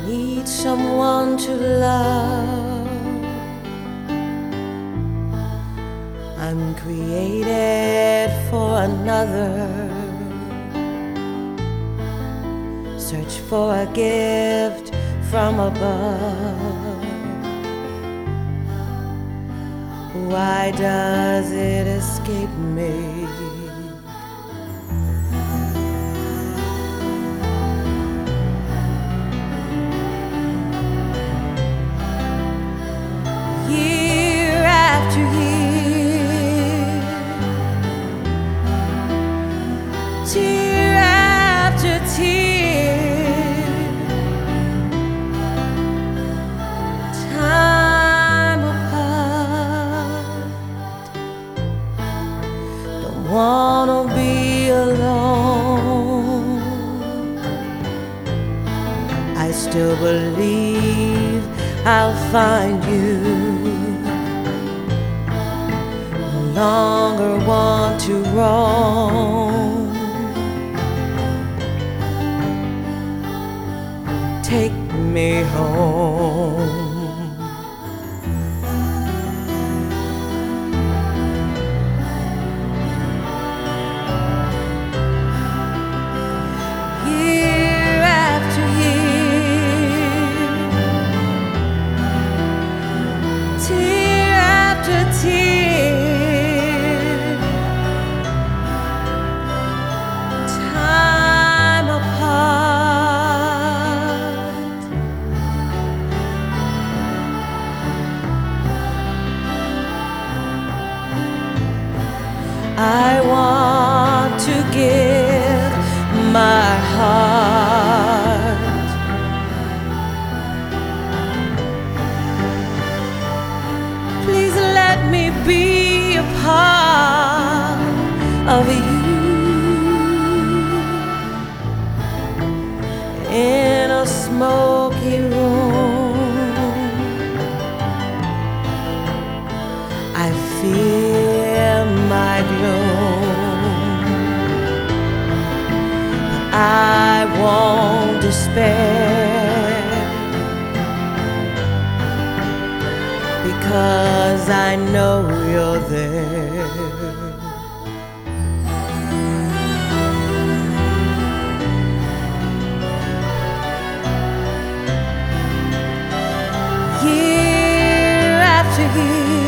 need someone to love. I'm created for another. Search for a gift from above. Why does it escape me? Year after year, tear after tear, time apart. Don't wanna be alone. I still believe I'll find you. No longer want to roam. Take me home. Year after year, tear after tear, time apart. I want to give my heart. Please let me be a part of you. In a smoky room, I fear my gloom, but I won't despair, because I know you're there. Year after year,